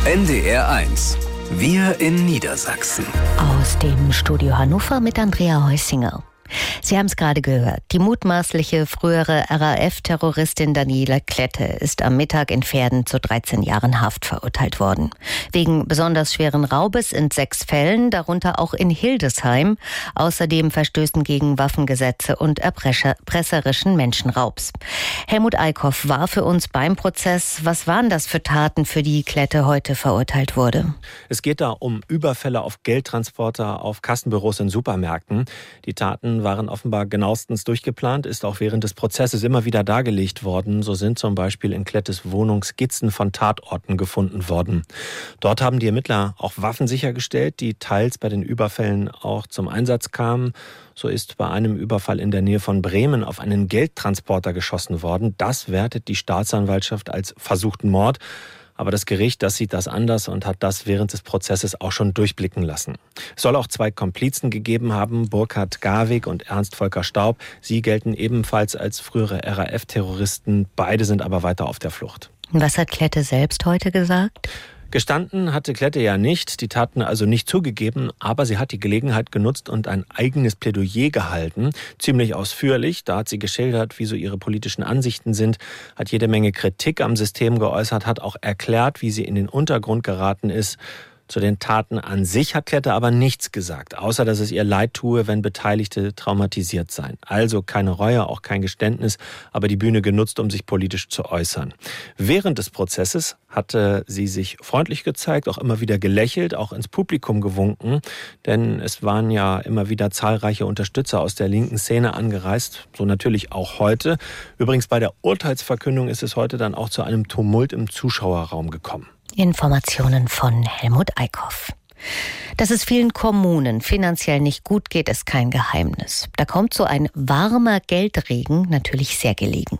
NDR1. Wir in Niedersachsen. Aus dem Studio Hannover mit Andrea Heusinger. Sie haben es gerade gehört. Die mutmaßliche frühere RAF-Terroristin Daniela Klette ist am Mittag in Verden zu 13 Jahren Haft verurteilt worden. Wegen besonders schweren Raubes in 6 Fällen, darunter auch in Hildesheim. Außerdem Verstößen gegen Waffengesetze und erpresserischen Menschenraubs. Helmut Eickhoff war für uns beim Prozess. Was waren das für Taten, für die Klette heute verurteilt wurde? Es geht da um Überfälle auf Geldtransporter, auf Kassenbüros in Supermärkten. Die Taten waren offenbar genauestens durchgeplant, ist auch während des Prozesses immer wieder dargelegt worden. So sind zum Beispiel in Klettes Wohnung Skizzen von Tatorten gefunden worden. Dort haben die Ermittler auch Waffen sichergestellt, die teils bei den Überfällen auch zum Einsatz kamen. So ist bei einem Überfall in der Nähe von Bremen auf einen Geldtransporter geschossen worden. Das wertet die Staatsanwaltschaft als versuchten Mord. Aber das Gericht, das sieht das anders und hat das während des Prozesses auch schon durchblicken lassen. Es soll auch 2 Komplizen gegeben haben, Burkhard Garwig und Ernst Volker Staub. Sie gelten ebenfalls als frühere RAF-Terroristen. Beide sind aber weiter auf der Flucht. Was hat Klette selbst heute gesagt? Gestanden hatte Klette ja nicht, die Taten also nicht zugegeben, aber sie hat die Gelegenheit genutzt und ein eigenes Plädoyer gehalten. Ziemlich ausführlich, da hat sie geschildert, wie so ihre politischen Ansichten sind, hat jede Menge Kritik am System geäußert, hat auch erklärt, wie sie in den Untergrund geraten ist. Zu den Taten an sich hat Klette aber nichts gesagt, außer dass es ihr leid tue, wenn Beteiligte traumatisiert seien. Also keine Reue, auch kein Geständnis, aber die Bühne genutzt, um sich politisch zu äußern. Während des Prozesses hatte sie sich freundlich gezeigt, auch immer wieder gelächelt, auch ins Publikum gewunken, denn es waren ja immer wieder zahlreiche Unterstützer aus der linken Szene angereist, so natürlich auch heute. Übrigens bei der Urteilsverkündung ist es heute dann auch zu einem Tumult im Zuschauerraum gekommen. Informationen von Helmut Eickhoff. Dass es vielen Kommunen finanziell nicht gut geht, ist kein Geheimnis. Da kommt so ein warmer Geldregen natürlich sehr gelegen.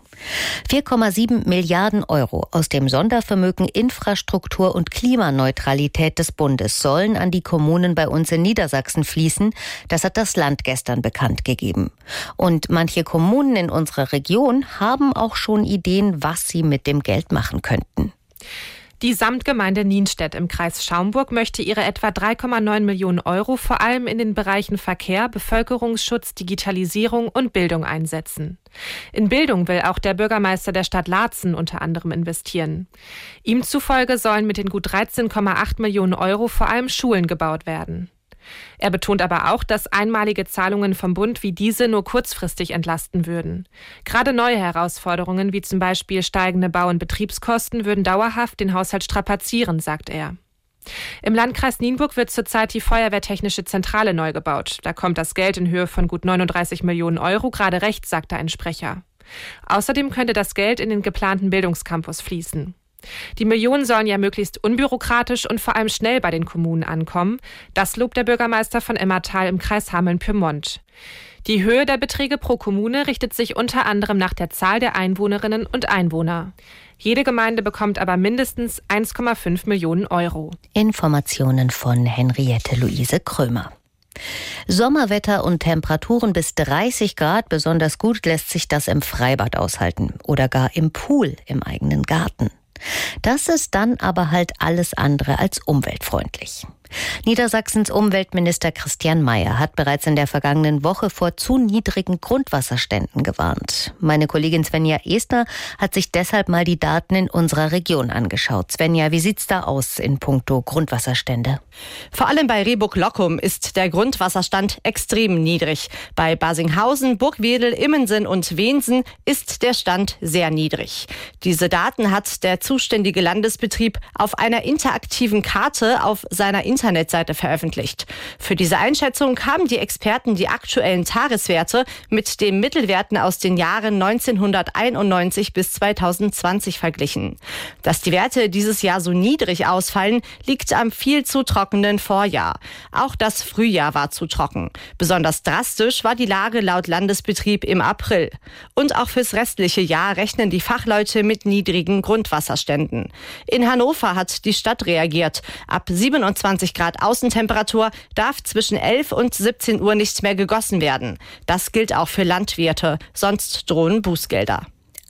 4,7 Milliarden Euro aus dem Sondervermögen Infrastruktur und Klimaneutralität des Bundes sollen an die Kommunen bei uns in Niedersachsen fließen. Das hat das Land gestern bekannt gegeben. Und manche Kommunen in unserer Region haben auch schon Ideen, was sie mit dem Geld machen könnten. Die Samtgemeinde Nienstedt im Kreis Schaumburg möchte ihre etwa 3,9 Millionen Euro vor allem in den Bereichen Verkehr, Bevölkerungsschutz, Digitalisierung und Bildung einsetzen. In Bildung will auch der Bürgermeister der Stadt Laatzen unter anderem investieren. Ihm zufolge sollen mit den gut 13,8 Millionen Euro vor allem Schulen gebaut werden. Er betont aber auch, dass einmalige Zahlungen vom Bund wie diese nur kurzfristig entlasten würden. Gerade neue Herausforderungen wie zum Beispiel steigende Bau- und Betriebskosten würden dauerhaft den Haushalt strapazieren, sagt er. Im Landkreis Nienburg wird zurzeit die Feuerwehrtechnische Zentrale neu gebaut. Da kommt das Geld in Höhe von gut 39 Millionen Euro gerade recht, sagte ein Sprecher. Außerdem könnte das Geld in den geplanten Bildungscampus fließen. Die Millionen sollen ja möglichst unbürokratisch und vor allem schnell bei den Kommunen ankommen. Das lobt der Bürgermeister von Emmertal im Kreis Hameln-Pyrmont. Die Höhe der Beträge pro Kommune richtet sich unter anderem nach der Zahl der Einwohnerinnen und Einwohner. Jede Gemeinde bekommt aber mindestens 1,5 Millionen Euro. Informationen von Henriette Luise Krömer. Sommerwetter und Temperaturen bis 30 Grad. Besonders gut lässt sich das im Freibad aushalten oder gar im Pool im eigenen Garten. Das ist dann aber halt alles andere als umweltfreundlich. Niedersachsens Umweltminister Christian Mayer hat bereits in der vergangenen Woche vor zu niedrigen Grundwasserständen gewarnt. Meine Kollegin Svenja Estner hat sich deshalb mal die Daten in unserer Region angeschaut. Svenja, wie sieht's da aus in puncto Grundwasserstände? Vor allem bei Rehburg-Lockum ist der Grundwasserstand extrem niedrig. Bei Basinghausen, Burgwedel, Immensen und Wensen ist der Stand sehr niedrig. Diese Daten hat der zuständige Landesbetrieb auf einer interaktiven Karte auf seiner Internetseite veröffentlicht. Für diese Einschätzung haben die Experten die aktuellen Tageswerte mit den Mittelwerten aus den Jahren 1991 bis 2020 verglichen. Dass die Werte dieses Jahr so niedrig ausfallen, liegt am viel zu trockenen Vorjahr. Auch das Frühjahr war zu trocken. Besonders drastisch war die Lage laut Landesbetrieb im April. Und auch fürs restliche Jahr rechnen die Fachleute mit niedrigen Grundwasserständen. In Hannover hat die Stadt reagiert. Ab 27 Grad Außentemperatur darf zwischen 11 und 17 Uhr nicht mehr gegossen werden. Das gilt auch für Landwirte, sonst drohen Bußgelder.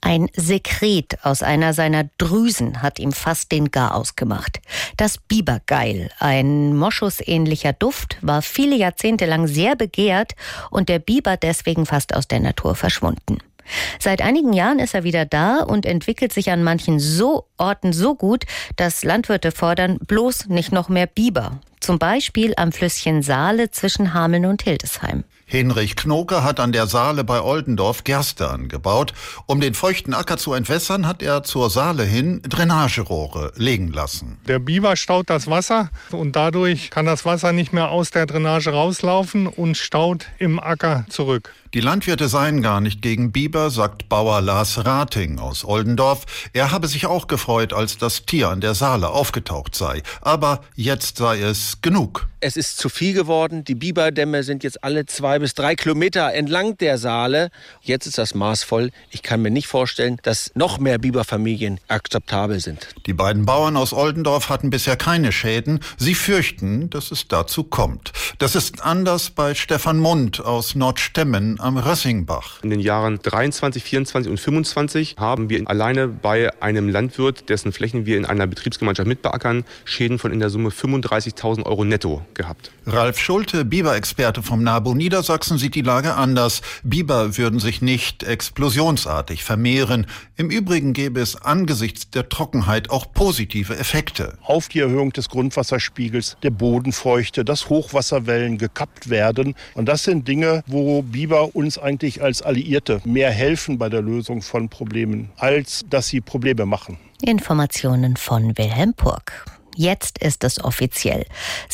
Ein Sekret aus einer seiner Drüsen hat ihm fast den Garaus gemacht. Das Bibergeil, ein moschusähnlicher Duft, war viele Jahrzehnte lang sehr begehrt und der Biber deswegen fast aus der Natur verschwunden. Seit einigen Jahren ist er wieder da und entwickelt sich an manchen Orten so gut, dass Landwirte fordern, bloß nicht noch mehr Biber. Zum Beispiel am Flüsschen Saale zwischen Hameln und Hildesheim. Hinrich Knoke hat an der Saale bei Oldendorf Gerste angebaut. Um den feuchten Acker zu entwässern, hat er zur Saale hin Drainagerohre legen lassen. Der Biber staut das Wasser und dadurch kann das Wasser nicht mehr aus der Drainage rauslaufen und staut im Acker zurück. Die Landwirte seien gar nicht gegen Biber, sagt Bauer Lars Rating aus Oldendorf. Er habe sich auch gefreut, als das Tier an der Saale aufgetaucht sei. Aber jetzt sei es genug. Es ist zu viel geworden. Die Biberdämme sind jetzt alle 2 bis 3 Kilometer entlang der Saale. Jetzt ist das Maß voll. Ich kann mir nicht vorstellen, dass noch mehr Biberfamilien akzeptabel sind. Die beiden Bauern aus Oldendorf hatten bisher keine Schäden. Sie fürchten, dass es dazu kommt. Das ist anders bei Stefan Mund aus Nordstemmen am Rössingbach. In den Jahren 23, 24 und 25 haben wir alleine bei einem Landwirt, dessen Flächen wir in einer Betriebsgemeinschaft mitbeackern, Schäden von in der Summe 35.000 Euro netto gehabt. Ralf Schulte, Biberexperte vom NABU Niedersachsen, sieht die Lage anders. Biber würden sich nicht explosionsartig vermehren. Im Übrigen gäbe es angesichts der Trockenheit auch positive Effekte. Auf die Erhöhung des Grundwasserspiegels, der Bodenfeuchte, dass Hochwasserwellen gekappt werden. Und das sind Dinge, wo Biber uns eigentlich als Alliierte mehr helfen bei der Lösung von Problemen, als dass sie Probleme machen. Informationen von Wilhelm Purk. Jetzt ist es offiziell.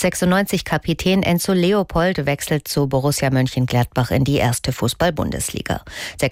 96-Kapitän Enzo Leopold wechselt zu Borussia Mönchengladbach in die erste Fußball-Bundesliga.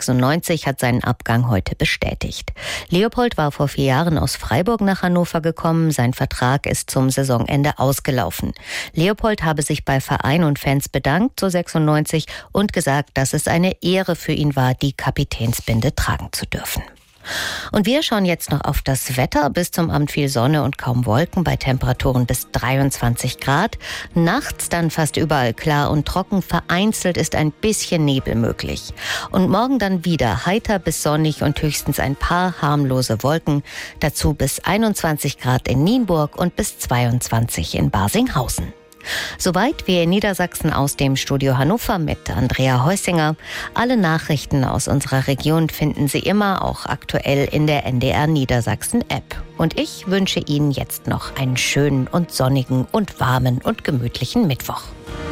96 hat seinen Abgang heute bestätigt. Leopold war vor 4 Jahren aus Freiburg nach Hannover gekommen. Sein Vertrag ist zum Saisonende ausgelaufen. Leopold habe sich bei Verein und Fans bedankt, so 96, und gesagt, dass es eine Ehre für ihn war, die Kapitänsbinde tragen zu dürfen. Und wir schauen jetzt noch auf das Wetter. Bis zum Abend viel Sonne und kaum Wolken bei Temperaturen bis 23 Grad. Nachts dann fast überall klar und trocken. Vereinzelt ist ein bisschen Nebel möglich. Und morgen dann wieder heiter bis sonnig und höchstens ein paar harmlose Wolken. Dazu bis 21 Grad in Nienburg und bis 22 in Barsinghausen. Soweit wir in Niedersachsen aus dem Studio Hannover mit Andrea Heusinger. Alle Nachrichten aus unserer Region finden Sie immer auch aktuell in der NDR Niedersachsen App. Und ich wünsche Ihnen jetzt noch einen schönen und sonnigen und warmen und gemütlichen Mittwoch.